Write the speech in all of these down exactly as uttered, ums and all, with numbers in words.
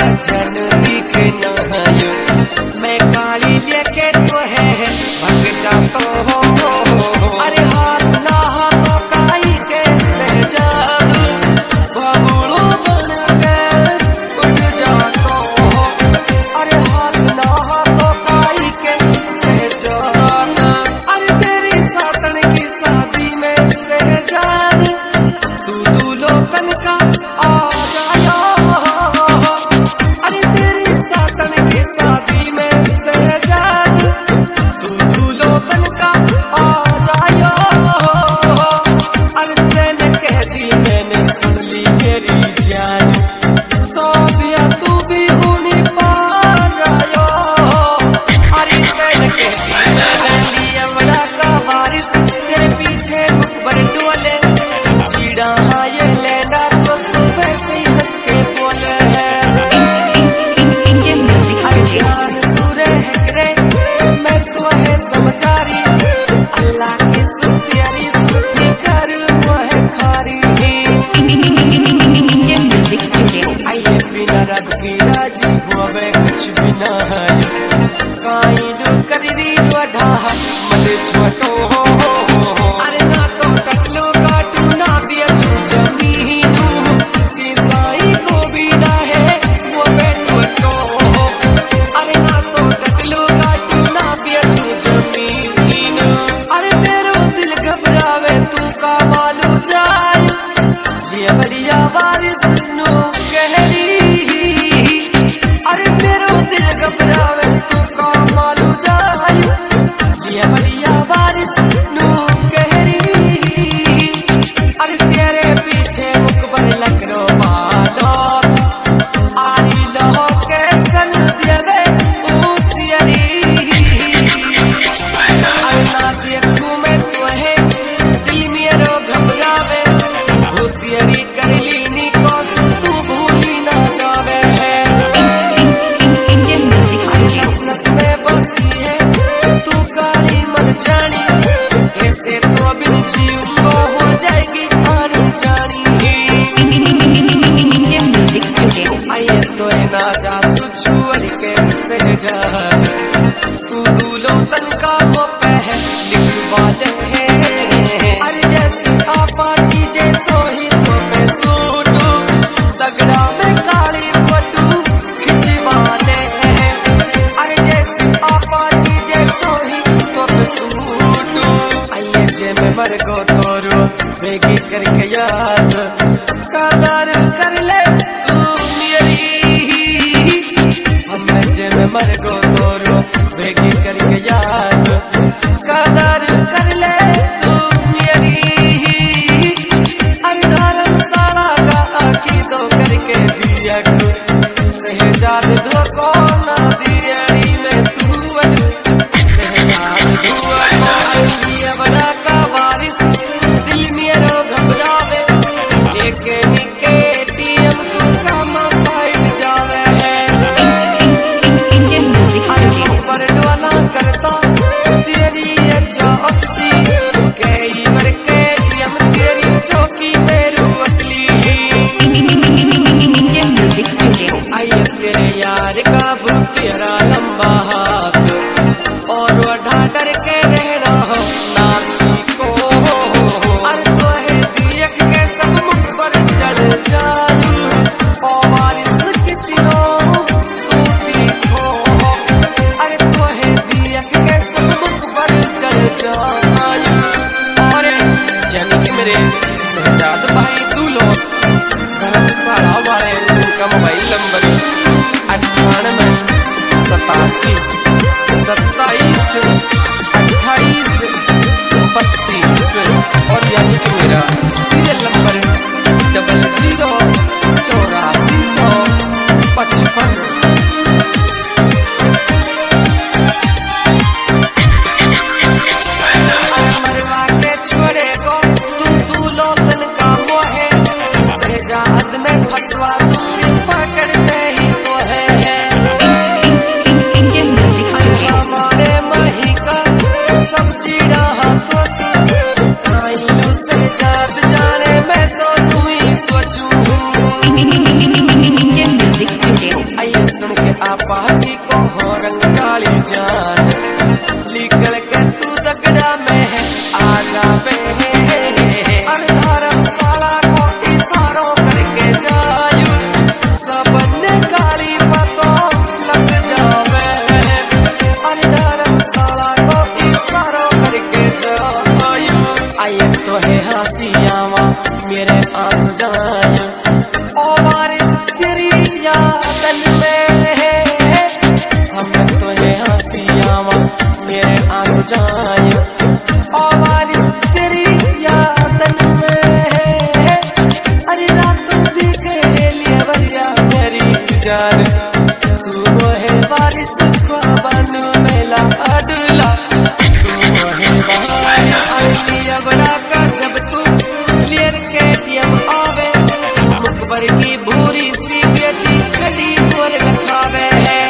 जन दिखे नहायो मैं काली लेके तो है भग जातो हो। अरे हाथ ना हाथों काई के सहजाद बबूलो बन के उठ जातो हो। अरे हाथ ना हाथों काई के सहजाद अरे तेरी सातन की शादी में सहजाद तू दूल्हो तन का आ जायो। अरे तेरी सातन की शादी में सहजाद तू दूल्हो तन का आ जायो। अरे तेने कह दी मैंने सुन ली मेरी जान सोबिया तू भी उन्हीं पा जायो। अरे तेने कह दी मैंने लिया बड़ा का बारिश तेरे पीछे मुखबर डोले चीड़ा हाँ ये लेंडा तो सुबह से हंस के बोले है। अरे ध्यान सूरे है करे मैं तो है समझारी अल्लाह की सुतियारी सुती कर वो है खारी। आइए बिना रब की राजी हुए कुछ भी ना है काई लो करी वढ़ा मत छोटो हो। अरे ना तो टकलो काटू ना बेचू जमीनू ईसाई को भी ना है वो बेटो तो। अरे ना तो टकलो काटू ना बेचू जमीन। अरे मेरो दिल घबरावे तू का मालू जाए ये बढ़िया बारिश नो कहरी। अरे मेरो दिल घबरावे तू का मालू जाए ये बढ़िया बारिश नो कहरी। अरे तेरे पीछे मुकबर लकड़ो मालो आरी लो के सन देवे उतियरी। अरे ना देखू मैं तो है दिल मेरो घबरावे उतियरी कर लीनी कोशिश तू भूली ना जावे है। नस नस में बसी है तू काली मर जानी ऐसे तो बिन जीव को हो जाएगी आनी जानी। आइए तो है ना जा सुछुअर के सहजाद तू दूल्हो तन का वो पह लिखवा ले। अरे जैसे आपा चीजें सोही तो मैं सूटू तगड़ा में काली फोटू खिंचवा ले। अरे जैसे आपा चीजें सोही तो मैं सूटू आइए जे मैं मर गो तोरो बेगी करके याद कादर कर ले तू मेरी। हम जे मैं मर गो तोरो बेगी करके याद कादर कर ले तू मेरी। अरे धर्मशाला का आखी दो करके दिया सहजाद दो को ना दियरी में तू सहजाद दुआ लिया बड़ा का बारिश दिल मेरो घबरावे लेके निके टीएम तू कामा साइड जावे है। अरे ऊपर डोला करता तेरी अच्छा अक्सी कई बार के टीएम तेरी चौकी मेरू अकली। आइए तेरे यार का बुक तेरा लंबा हाथ और वो ढाडर के रहना हो नासी को। अरे तो है दियक के सब मुख पर चढ़ जायू और बारिश कितनो तू देखो। अरे तो है दियक के सब मुख पर चढ़ जायू। और यानी कि मेरे सहजाद भाई दूल्हो धर्मशाला वाले जिनका मोबाइल नंबर अट्ठानवे सतासी सत्ताईस अट्ठाईस बत्तीस और यानी कि मेरा सीरियल नंबर डबल जीरो चौरासी सौ पचपन। मरवा के छोड़े को तू दूल्हो तन का वो है सहजाद में फंसवा दूंगी पकड़ते ही तो है। अपाची को हो रंग काली जान निकल के तू दगड़ा में है आ जावे अरे धर्मशाला को इशारों करके जायू सबने काली बातों लग जावे अरे धर्मशाला को इशारों करके जायू आये तो है हंसियावा मेरे आंसू जाया ओ बारिश तेरी यादन में है हम तो है हंसियावा मेरे आंसू जाया ओ बारिश तेरी यादन में है अरे रातों दी कहेलिया बरिया मेरी जान तू वो है बारिश को बनू मेला अदुला तू वो है बारिश लिया बड़ा का जब तू क्लियर के टीएम आवे मुखबर की भूरी सी बेटी खड़ी बोल रखावे है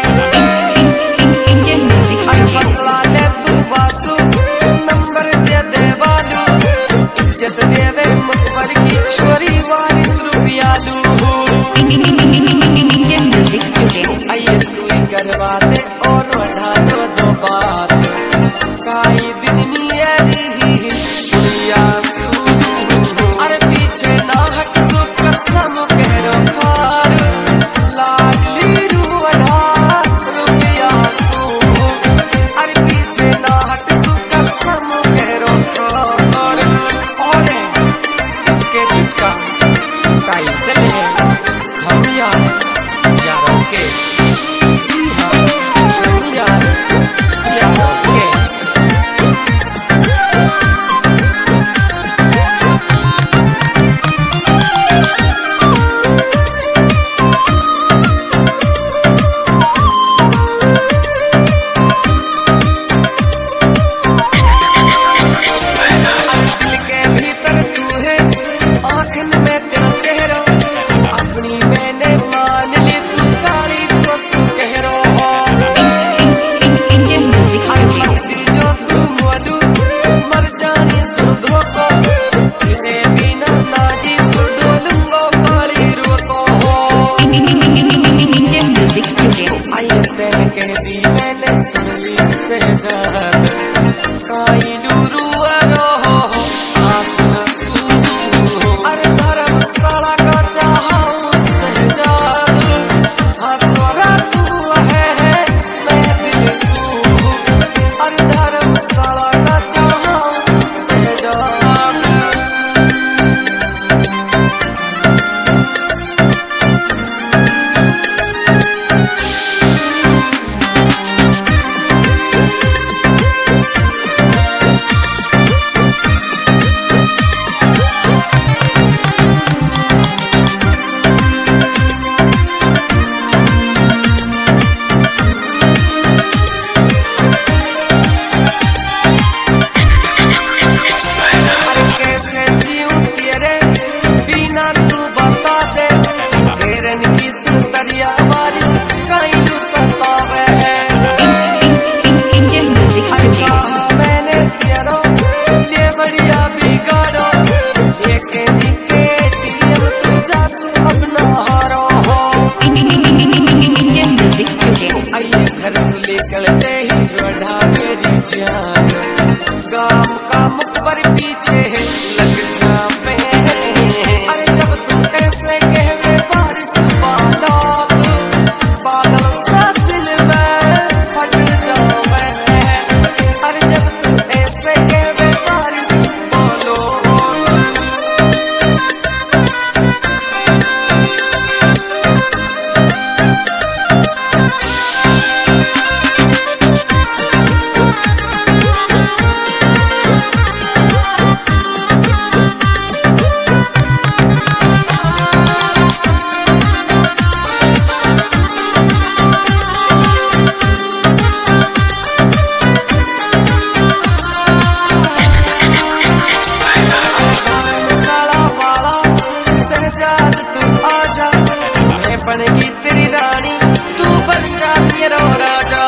अरे बतला ले तू बासु नंबर दे दे बालू इज्जत देवे मुखबर की छोरी वारिस रुपयालू आइए तू ही करवा दे और बढ़ा दो दो बात काई दिन मेरी सुनिया सू अरे पीछे ना हट सो कसम कह रो खार लाडली रू अढ़ा रुपया सू अरे पीछे ना हट सो कसम कह रो खार और इसके चिपका टाइटल है हम यार यारों के जी हाँ हम यार यारों के गाँव का मुखबर पीछे लग जावे अरे जब तू ऐसे कहवे बारिश बादल बादल सा दिल में फट जावे अरे जब तू ऐसे कहवे बारिश बोलो बनेगी तेरी रानी तू बन जा मेरा राजा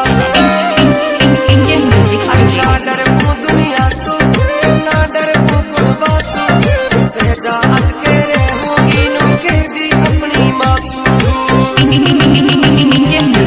ना डर दुनिया सु ना डर बासु सहजाद के रे होगी नु के दी अपनी मासू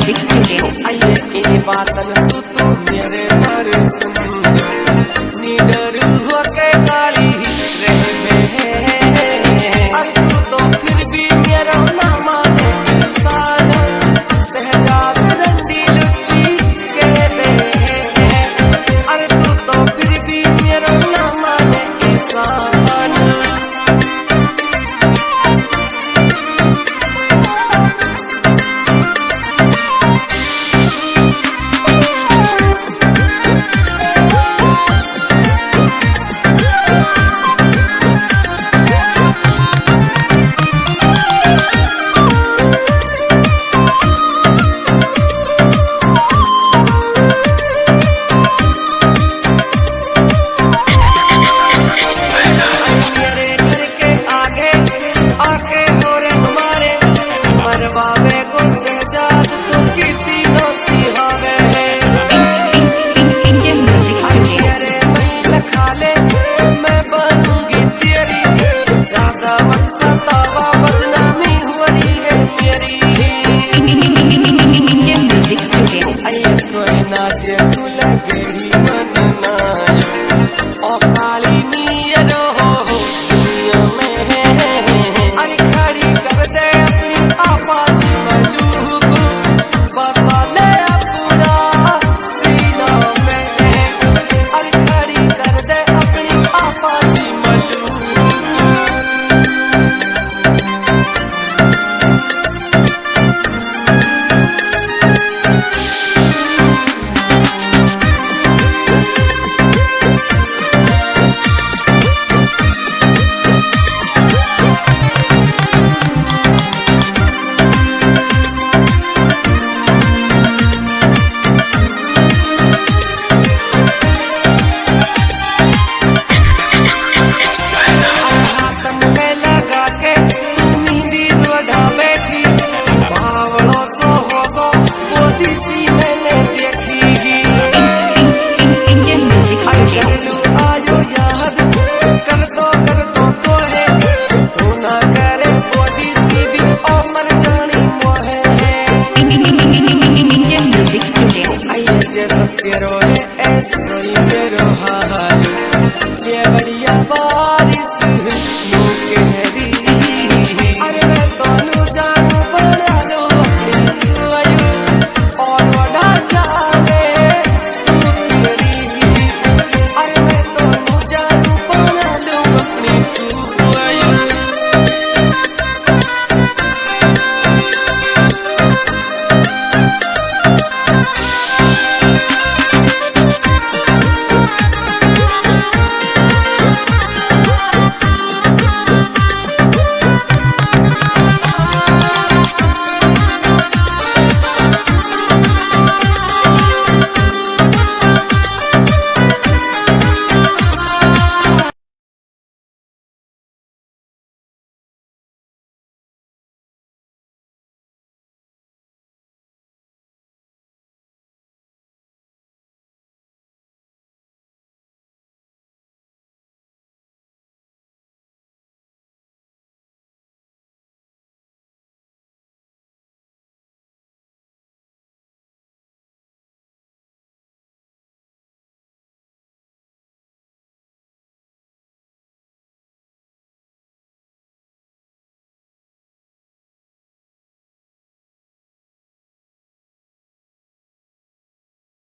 को से जाद तो किसी नो सिहावे तेरे महिल खाले मैं बनूंगी तेरी ज्यादा मत सतावा बदनामी हो रही है मेरी आये तो ना देखू लगेगी मनना ओ काली नीरो हो दुनिया में अरे खड़ी कर दे अपनी आपाची मलूक बसा ले अपना सीना में अरे खड़ी कर दे अपनी आपाची मलूक सत्य रोए ऐसो ही